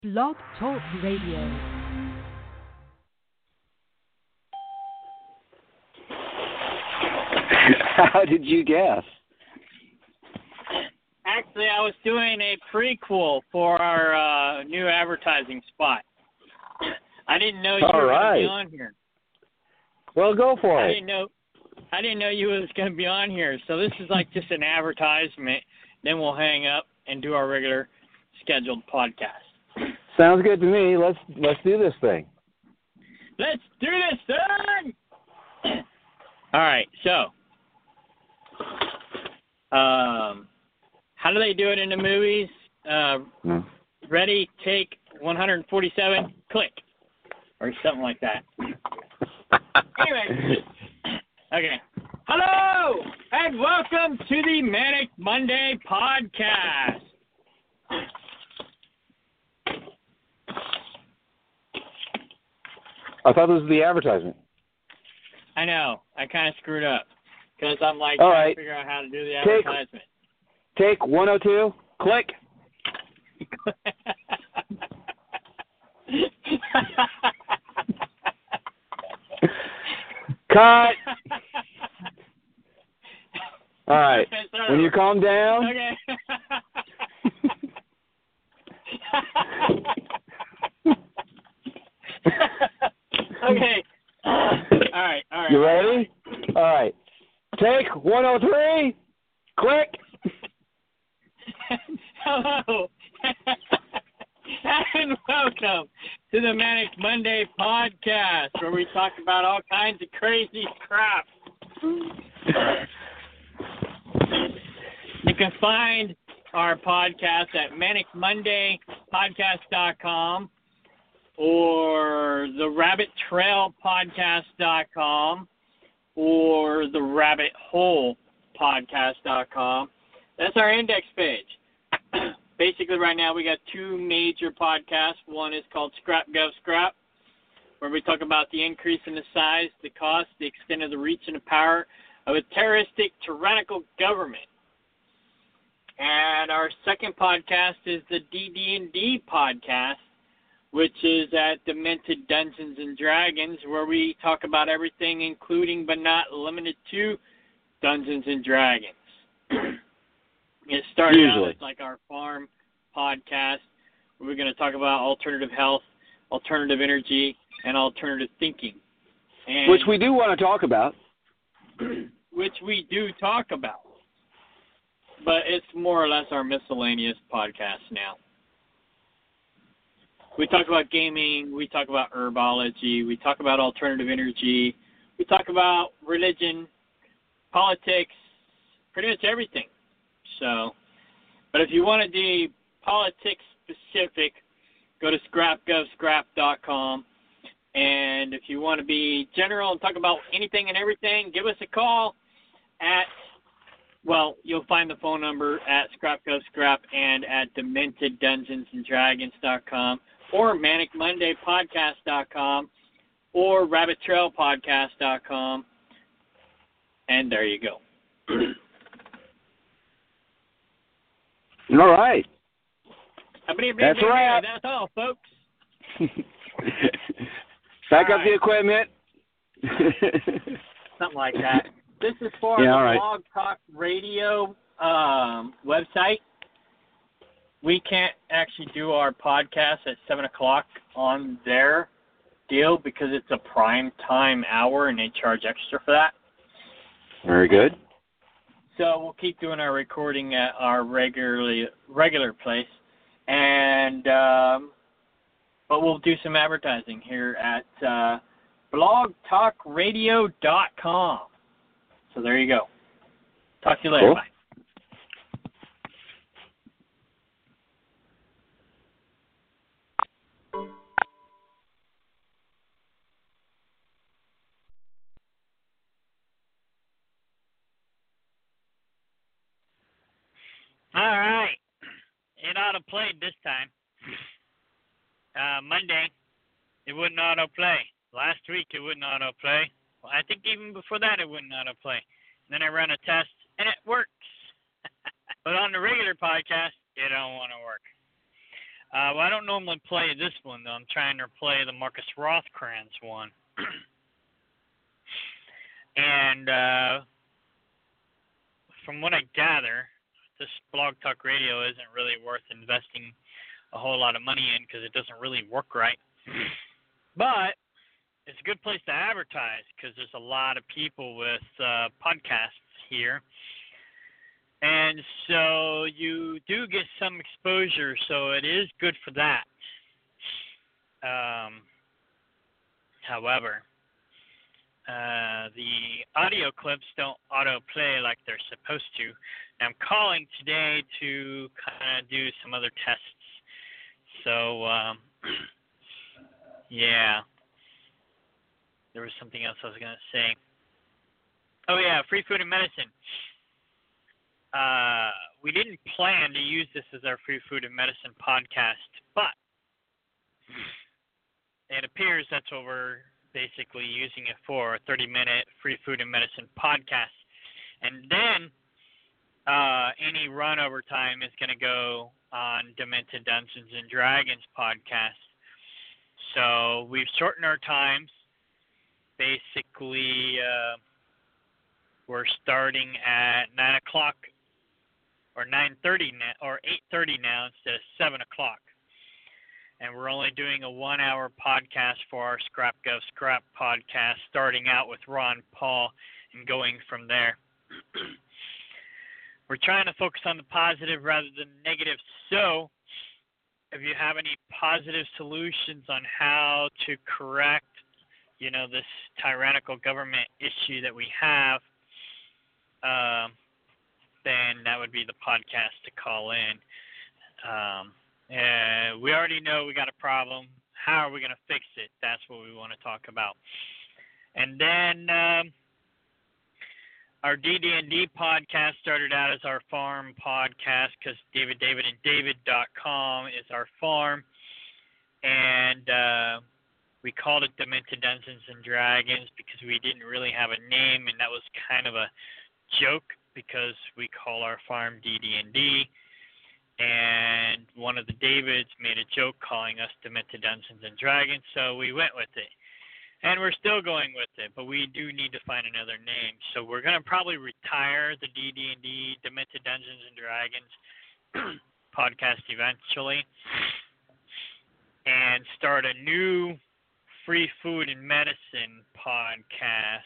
Blog Talk Radio. How did you guess? Actually, I was doing a prequel for our new advertising spot. I didn't know you were going to be on here. Well, go for it. I didn't know you was going to be on here. So this is like just an advertisement. Then we'll hang up and do our regular scheduled podcast. Sounds good to me. Let's do this thing. Let's do this thing. All right. So, how do they do it in the movies? Ready, take 147, click, or something like that. Anyway, okay. Hello, and welcome to the Manic Monday podcast. I thought this was the advertisement. I know. I kind of screwed up because I'm like All trying right. to figure out how to do the advertisement. Take 102, click. Cut. All right. When you calm down. Okay. Okay. All right. You ready? All right. Take 103. Click. Hello. And welcome to the Manic Monday podcast, where we talk about all kinds of crazy crap. You can find our podcast at manicmondaypodcast.com or the rabbittrailpodcast.com or the rabbitholepodcast.com. That's our index page. Basically, right now, we got two major podcasts. One is called Scrap Gov Scrap, where we talk about the increase in the size, the cost, the extent of the reach and the power of a terroristic, tyrannical government. And our second podcast is the DD&D podcast, which is at Demented Dungeons and Dragons, where we talk about everything, including but not limited to Dungeons and Dragons. It started out as like our farm podcast, where we're going to talk about alternative health, alternative energy, and alternative thinking. And Which we do want to talk about. Which we do talk about. But it's more or less our miscellaneous podcast now. We talk about gaming, we talk about herbology, we talk about alternative energy, we talk about religion, politics, pretty much everything. So, but if you want to be politics specific, go to scrapgovscrap.com. And if you want to be general and talk about anything and everything, give us a call at, well, you'll find the phone number at scrapgovscrap and at dementeddungeonsanddragons.com or manicmondaypodcast.com or rabbittrailpodcast.com. And there you go. All right. That's right. That's all, folks. Back up the equipment. Something like that. This is for the Blog Talk Radio website. We can't actually do our podcast at 7 o'clock on their deal because it's a prime time hour and they charge extra for that. Very good. So we'll keep doing our recording at our regular place, and but we'll do some advertising here at blogtalkradio.com. So there you go. Talk to you later. Cool. Bye. All right. It auto-played this time. Monday, it wouldn't auto-play. Last week, it wouldn't auto-play. Well, I think even before that, it wouldn't auto-play. Then I ran a test, and it works. But on the regular podcast, it don't want to work. Well, I don't normally play this one, though. I'm trying to play the Marcus Rothkranz one. And from what I gather, this Blog Talk Radio isn't really worth investing a whole lot of money in because it doesn't really work right. But it's a good place to advertise because there's a lot of people with podcasts here. And so you do get some exposure, so it is good for that. However, the audio clips don't auto-play like they're supposed to. And I'm calling today to kind of do some other tests. So, yeah. There was something else I was going to say. Oh, yeah, free food and medicine. We didn't plan to use this as our free food and medicine podcast, but it appears that's what we're basically using it for, a 30-minute free food and medicine podcast. And then any run over time is going to go on Demented Dungeons and Dragons podcast. So we've shortened our times. Basically, we're starting at 9 o'clock or 9:30 now, or 8:30 now instead of 7 o'clock. And we're only doing a 1-hour podcast for our Scrap Gov Scrap podcast, starting out with Ron Paul and going from there. We're trying to focus on the positive rather than negative. So if you have any positive solutions on how to correct, this tyrannical government issue that we have, then that would be the podcast to call in. We already know we got a problem. How are we going to fix it? That's what we want to talk about. And then our DD&D podcast started out as our farm podcast because DavidandDavid.com is our farm. And we called it Demented Dungeons and Dragons because we didn't really have a name, and that was kind of a joke because we call our farm DD&D. And one of the Davids made a joke calling us Demented Dungeons and Dragons, so we went with it. And we're still going with it, but we do need to find another name. So we're going to probably retire the DD&D, Demented Dungeons and Dragons podcast eventually and start a new free food and medicine podcast.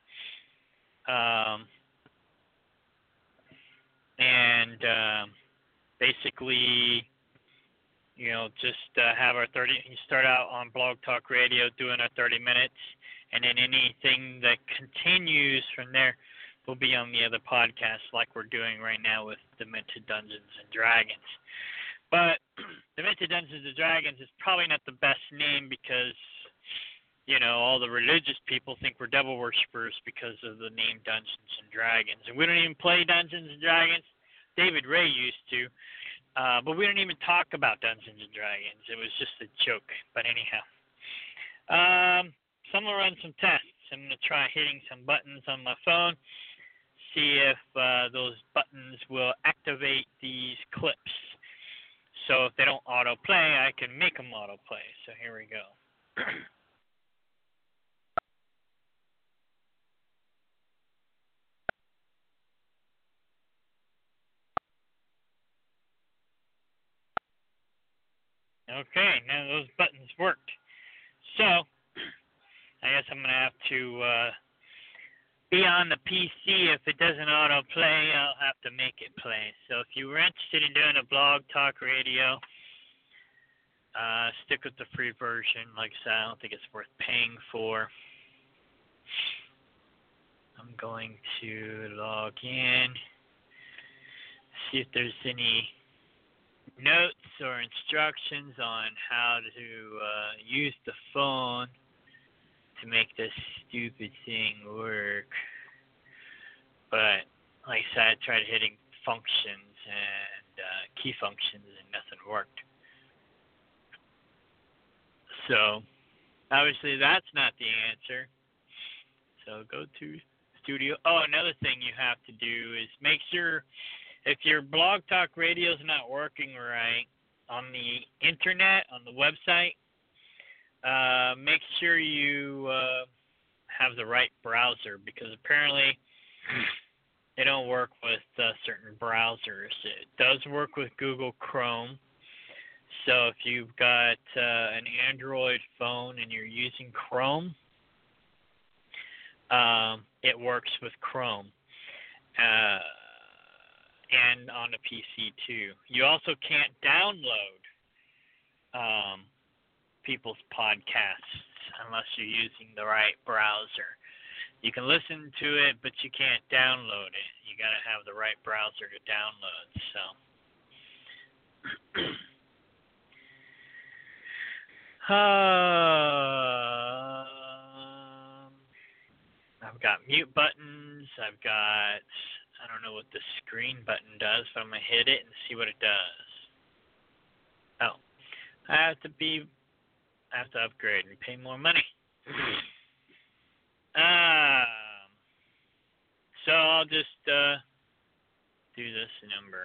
Basically, just have our 30. You start out on Blog Talk Radio doing our 30 minutes, and then anything that continues from there will be on the other podcasts, like we're doing right now with Demented Dungeons and Dragons. But Demented Dungeons and Dragons is probably not the best name because, all the religious people think we're devil worshippers because of the name Dungeons and Dragons, and we don't even play Dungeons and Dragons. David Ray used to, but we don't even talk about Dungeons and Dragons. It was just a joke. But anyhow, so I'm going to run some tests. I'm going to try hitting some buttons on my phone, see if those buttons will activate these clips. So if they don't auto-play, I can make them auto-play. So here we go. Okay, now those buttons worked. So, I guess I'm going to have to be on the PC. If it doesn't auto-play, I'll have to make it play. So if you were interested in doing a Blog Talk Radio, stick with the free version. Like I said, I don't think it's worth paying for. I'm going to log in, see if there's any notes or instructions on how to use the phone to make this stupid thing work. But like I said, I tried hitting functions and key functions and nothing worked. So obviously that's not the answer. So go to Studio. Oh, another thing you have to do is make sure if your Blog Talk Radio is not working right, on the internet, on the website, make sure you have the right browser, because apparently they don't work with certain browsers. It does work with Google Chrome. So if you've got an Android phone and you're using Chrome, it works with Chrome. And on a PC too. You also can't download people's podcasts unless you're using the right browser. You can listen to it, but you can't download it. You got to have the right browser to download. So, I've got mute buttons. I've got, I don't know what the screen button does, but I'm going to hit it and see what it does. Oh, I have to upgrade and pay more money. So I'll just do this number.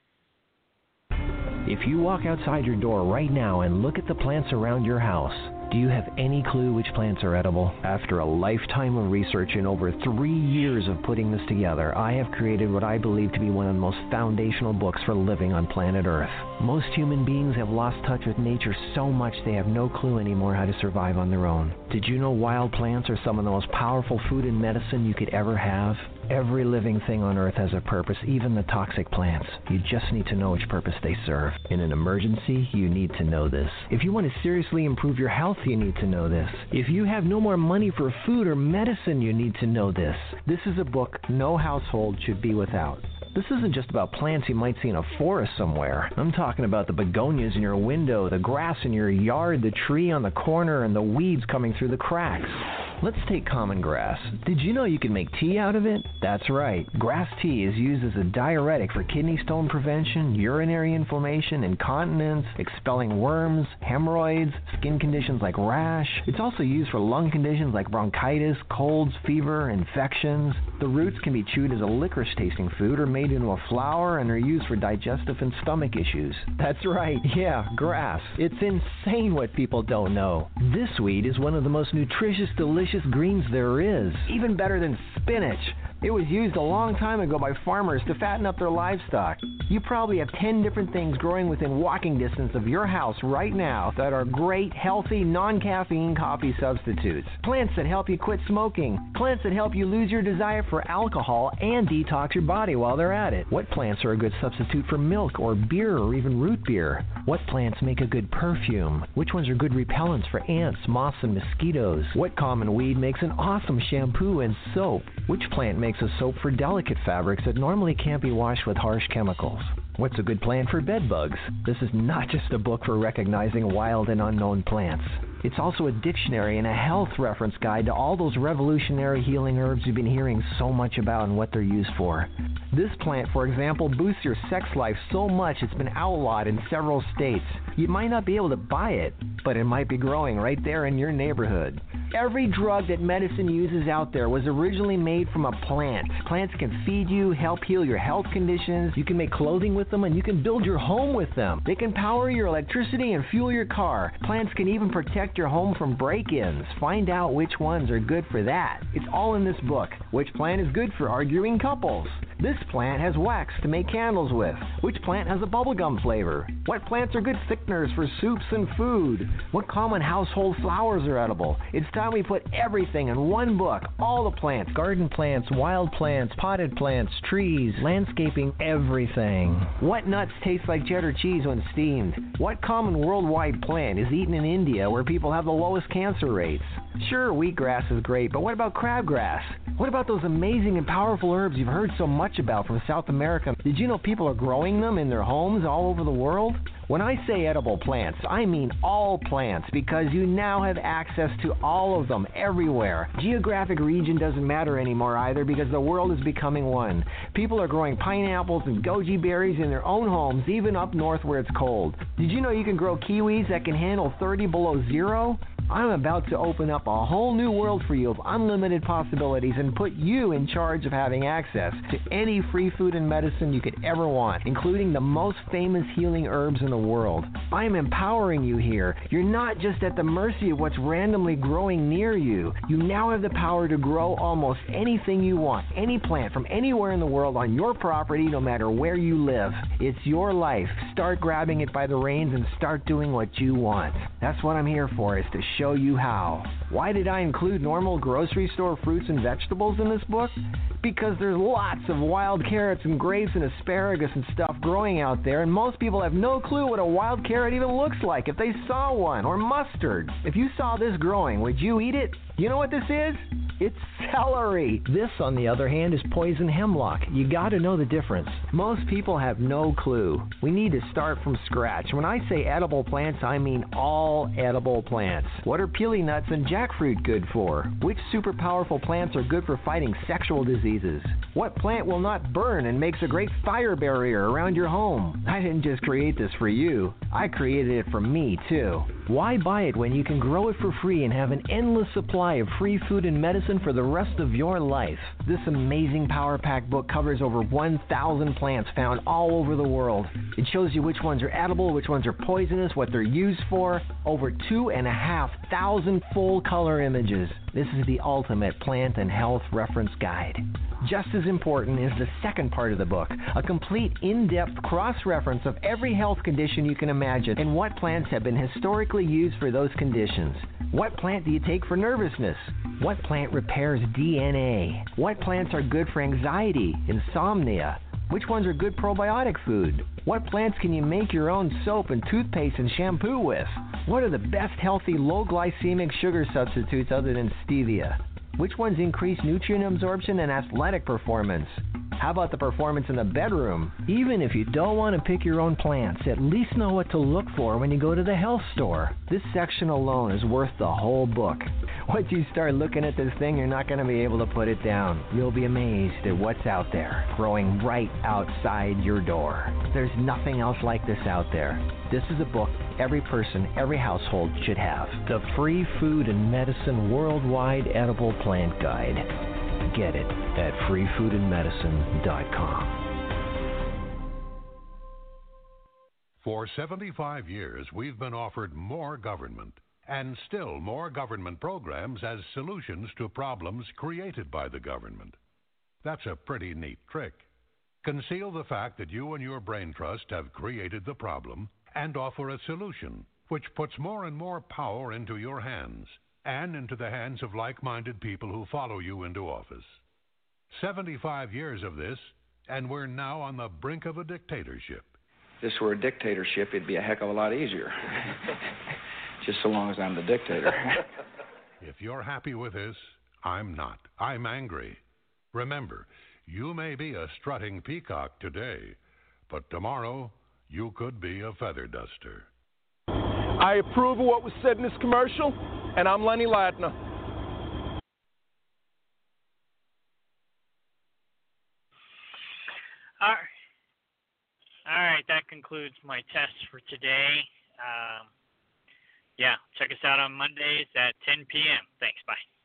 If you walk outside your door right now and look at the plants around your house, do you have any clue which plants are edible? After a lifetime of research and over 3 years of putting this together, I have created what I believe to be one of the most foundational books for living on planet Earth. Most human beings have lost touch with nature so much they have no clue anymore how to survive on their own. Did you know wild plants are some of the most powerful food and medicine you could ever have? Every living thing on Earth has a purpose, even the toxic plants. You just need to know which purpose they serve. In an emergency, you need to know this. If you want to seriously improve your health, you need to know this. If you have no more money for food or medicine, you need to know this. This is a book no household should be without. This isn't just about plants you might see in a forest somewhere. I'm talking about the begonias in your window, the grass in your yard, the tree on the corner, and the weeds coming through the cracks. Let's take common grass. Did you know you can make tea out of it? That's right. Grass tea is used as a diuretic for kidney stone prevention, urinary inflammation, incontinence, expelling worms, hemorrhoids, skin conditions like rash. It's also used for lung conditions like bronchitis, colds, fever, infections. The roots can be chewed as a licorice-tasting food or made into a flour and are used for digestive and stomach issues. That's right, yeah, grass. It's insane what people don't know. This weed is one of the most nutritious, delicious greens there is, even better than spinach. It was used a long time ago by farmers to fatten up their livestock. You probably have 10 different things growing within walking distance of your house right now that are great, healthy, non-caffeine coffee substitutes. Plants that help you quit smoking. Plants that help you lose your desire for alcohol and detox your body while they're at it. What plants are a good substitute for milk or beer or even root beer? What plants make a good perfume? Which ones are good repellents for ants, moths, and mosquitoes? What common weed makes an awesome shampoo and soap? Which plant makes a soap for delicate fabrics that normally can't be washed with harsh chemicals? What's a good plant for bed bugs? This is not just a book for recognizing wild and unknown plants. It's also a dictionary and a health reference guide to all those revolutionary healing herbs you've been hearing so much about and what they're used for. This plant, for example, boosts your sex life so much it's been outlawed in several states. You might not be able to buy it, but it might be growing right there in your neighborhood. Every drug that medicine uses out there was originally made from a plant. Plants can feed you, help heal your health conditions, you can make clothing with them, and you can build your home with them. They can power your electricity and fuel your car. Plants can even protect your home from break-ins. Find out which ones are good for that. It's all in this book. Which plant is good for arguing couples? This plant has wax to make candles with. Which plant has a bubblegum flavor? What plants are good thickeners for soups and food? What common household flowers are edible? It's time we put everything in one book. All the plants, garden plants, wild plants, potted plants, trees, landscaping, everything. What nuts taste like cheddar cheese when steamed? What common worldwide plant is eaten in India where people have the lowest cancer rates? Sure, wheatgrass is great, but what about crabgrass? What about those amazing and powerful herbs you've heard so much about from South America? Did you know people are growing them in their homes all over the world? When I say edible plants, I mean all plants, because you now have access to all of them everywhere. Geographic region doesn't matter anymore either, because the world is becoming one. People are growing pineapples and goji berries in their own homes, even up north where it's cold. Did you know you can grow kiwis that can handle 30 below zero? I'm about to open up a whole new world for you of unlimited possibilities and put you in charge of having access to any free food and medicine you could ever want, including the most famous healing herbs in the world. I am empowering you here. You're not just at the mercy of what's randomly growing near you. You now have the power to grow almost anything you want, any plant from anywhere in the world on your property, no matter where you live. It's your life. Start grabbing it by the reins and start doing what you want. That's what I'm here for, is to show you how. Why did I include normal grocery store fruits and vegetables in this book? Because there's lots of wild carrots and grapes and asparagus and stuff growing out there, and most people have no clue what a wild carrot even looks like if they saw one, or mustard. If you saw this growing, would you eat it? You know what this is? It's celery. This, on the other hand, is poison hemlock. You gotta know the difference. Most people have no clue. We need to start from scratch. When I say edible plants, I mean all edible plants. What are peely nuts and jackfruit good for? Which super powerful plants are good for fighting sexual diseases? What plant will not burn and makes a great fire barrier around your home? I didn't just create this for you. I created it for me, too. Why buy it when you can grow it for free and have an endless supply of free food and medicine for the rest of your life? This amazing Power Pack book covers over 1,000 plants found all over the world. It shows you which ones are edible, which ones are poisonous, what they're used for. Over 2,500 full color images. This is the ultimate plant and health reference guide. Just as important is the second part of the book, a complete in-depth cross-reference of every health condition you can imagine and what plants have been historically used for those conditions. What plant do you take for nervousness? What plant repairs DNA? What plants are good for anxiety, insomnia? Which ones are good probiotic food? What plants can you make your own soap and toothpaste and shampoo with? What are the best healthy low glycemic sugar substitutes other than stevia? Which ones increase nutrient absorption and athletic performance? How about the performance in the bedroom? Even if you don't want to pick your own plants, at least know what to look for when you go to the health store. This section alone is worth the whole book. Once you start looking at this thing, you're not going to be able to put it down. You'll be amazed at what's out there, growing right outside your door. There's nothing else like this out there. This is a book every person, every household should have. The Free Food and Medicine Worldwide Edible Plant Guide. Get it at freefoodandmedicine.com. For 75 years, we've been offered more government and still more government programs as solutions to problems created by the government. That's a pretty neat trick. Conceal the fact that you and your brain trust have created the problem and offer a solution which puts more and more power into your hands and into the hands of like-minded people who follow you into office. 75 years of this, and we're now on the brink of a dictatorship. If this were a dictatorship, it'd be a heck of a lot easier. Just so long as I'm the dictator. If you're happy with this, I'm not. I'm angry. Remember, you may be a strutting peacock today, but tomorrow you could be a feather duster. I approve of what was said in this commercial, and I'm Lenny Ladner. All right, that concludes my test for today. Check us out on Mondays at 10 p.m. Thanks, bye.